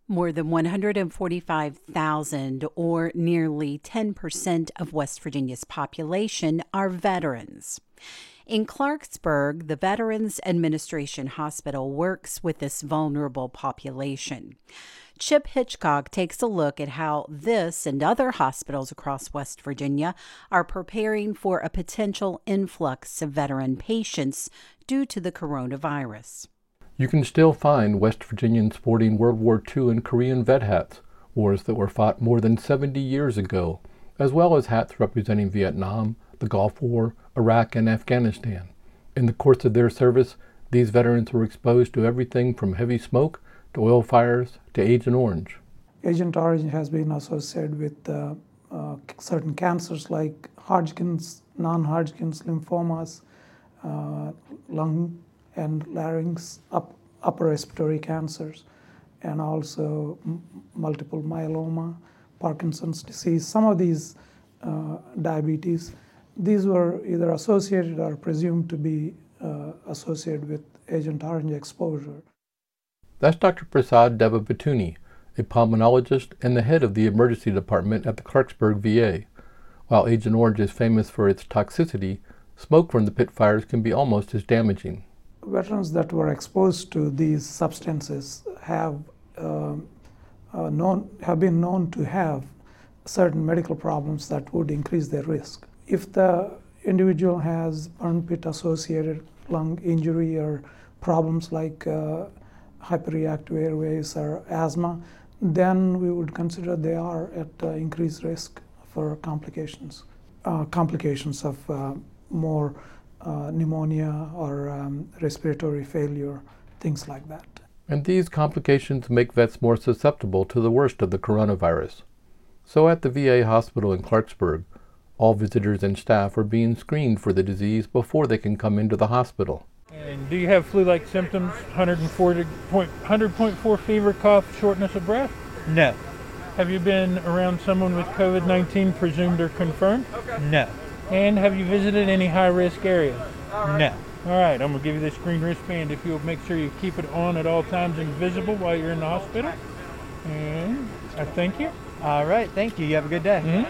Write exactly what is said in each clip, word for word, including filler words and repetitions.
More than one hundred forty-five thousand, or nearly ten percent of West Virginia's population, are veterans. In Clarksburg, the Veterans Administration Hospital works with this vulnerable population. Chip Hitchcock takes a look at how this and other hospitals across West Virginia are preparing for a potential influx of veteran patients due to the coronavirus. You can still find West Virginians sporting World War Two and Korean vet hats, wars that were fought more than seventy years ago, as well as hats representing Vietnam, the Gulf War, Iraq, and Afghanistan. In the course of their service, these veterans were exposed to everything from heavy smoke to oil fires to Agent Orange. Agent Orange has been associated with uh, uh, certain cancers like Hodgkin's, non-Hodgkin's lymphomas, uh, lung and larynx, up, upper respiratory cancers, and also m- multiple myeloma, Parkinson's disease. Some of these uh, diabetes, these were either associated or presumed to be uh, associated with Agent Orange exposure. That's Doctor Prasad Devabatuni, a pulmonologist and the head of the emergency department at the Clarksburg V A. While Agent Orange is famous for its toxicity, smoke from the pit fires can be almost as damaging. Veterans that were exposed to these substances have uh, uh, known have been known to have certain medical problems that would increase their risk. If the individual has burn pit associated lung injury or problems like uh, hyperreactive airways or asthma, then we would consider they are at uh, increased risk for complications, uh, complications of uh, more Uh, pneumonia or um, respiratory failure, things like that. And these complications make vets more susceptible to the worst of the coronavirus. So at the V A hospital in Clarksburg, all visitors and staff are being screened for the disease before they can come into the hospital. And do you have flu-like symptoms, one hundred point four fever, cough, shortness of breath? No. Have you been around someone with COVID nineteen presumed or confirmed? No. And have you visited any high-risk areas? No. All right, I'm going to give you this green wristband if you'll make sure you keep it on at all times and visible while you're in the hospital. And I thank you. All right, thank you. You have a good day. Mm-hmm.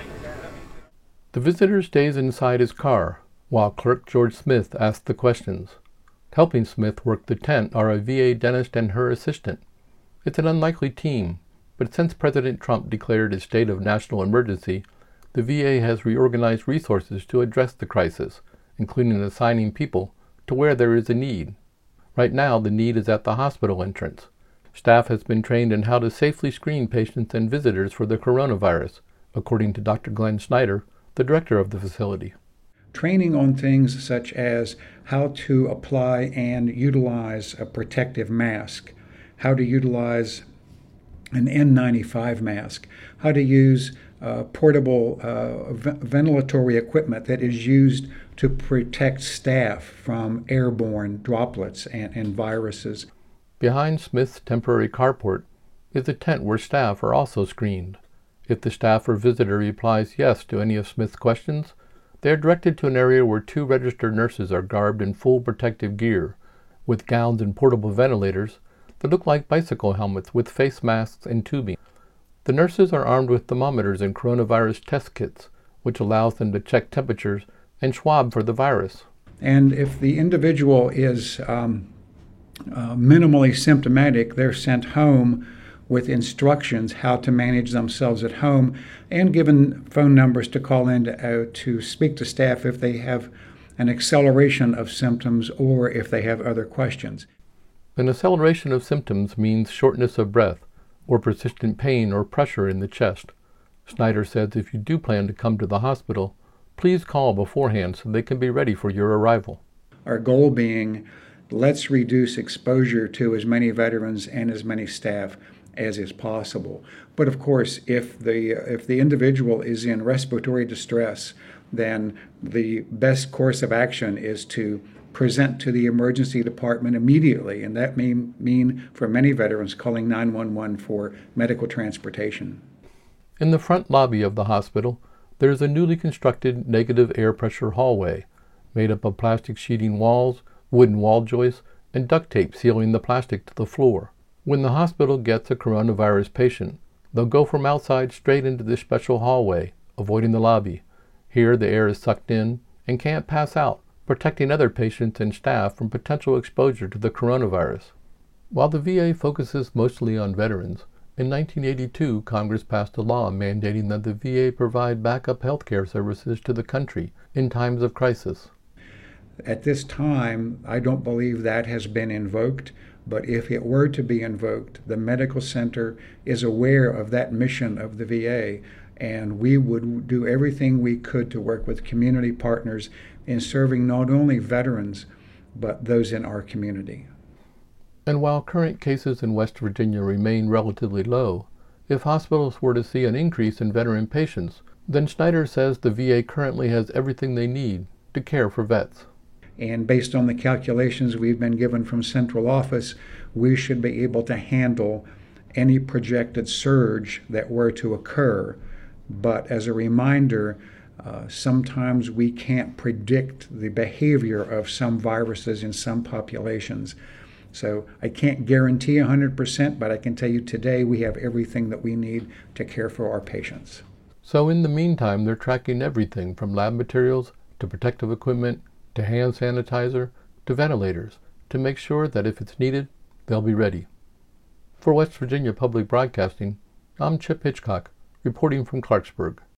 The visitor stays inside his car, while Clerk George Smith asks the questions. Helping Smith work the tent are a V A dentist and her assistant. It's an unlikely team, but since President Trump declared a state of national emergency, the V A has reorganized resources to address the crisis, including assigning people to where there is a need. Right now, the need is at the hospital entrance. Staff has been trained in how to safely screen patients and visitors for the coronavirus, according to Doctor Glenn Snyder, the director of the facility. Training on things such as how to apply and utilize a protective mask, how to utilize an N ninety-five mask, how to use uh, portable uh, v- ventilatory equipment that is used to protect staff from airborne droplets and, and viruses. Behind Smith's temporary carport is a tent where staff are also screened. If the staff or visitor replies yes to any of Smith's questions, they are directed to an area where two registered nurses are garbed in full protective gear, with gowns and portable ventilators that look like bicycle helmets with face masks and tubing. The nurses are armed with thermometers and coronavirus test kits, which allows them to check temperatures and swab for the virus. And if the individual is um, uh, minimally symptomatic, they're sent home with instructions how to manage themselves at home and given phone numbers to call in to, uh, to speak to staff if they have an acceleration of symptoms or if they have other questions. An acceleration of symptoms means shortness of breath or persistent pain or pressure in the chest. Snyder says if you do plan to come to the hospital, please call beforehand so they can be ready for your arrival. Our goal being, let's reduce exposure to as many veterans and as many staff as is possible. But of course, if the if the individual is in respiratory distress, then the best course of action is to present to the emergency department immediately, and that may mean for many veterans calling nine one one for medical transportation. In the front lobby of the hospital, there is a newly constructed negative air pressure hallway made up of plastic sheeting walls, wooden wall joists, and duct tape sealing the plastic to the floor. When the hospital gets a coronavirus patient, they'll go from outside straight into this special hallway, avoiding the lobby. Here the air is sucked in and can't pass out, protecting other patients and staff from potential exposure to the coronavirus. While the V A focuses mostly on veterans, in nineteen eighty-two Congress passed a law mandating that the V A provide backup health care services to the country in times of crisis. At this time, I don't believe that has been invoked, but if it were to be invoked, the medical center is aware of that mission of the V A, and we would do everything we could to work with community partners in serving not only veterans, but those in our community. And while current cases in West Virginia remain relatively low, if hospitals were to see an increase in veteran patients, then Schneider says the V A currently has everything they need to care for vets. And based on the calculations we've been given from central office, we should be able to handle any projected surge that were to occur. But as a reminder, uh, sometimes we can't predict the behavior of some viruses in some populations. So I can't guarantee one hundred percent, but I can tell you today we have everything that we need to care for our patients. So in the meantime, they're tracking everything from lab materials to protective equipment to hand sanitizer to ventilators to make sure that if it's needed, they'll be ready. For West Virginia Public Broadcasting, I'm Chip Hitchcock, reporting from Clarksburg.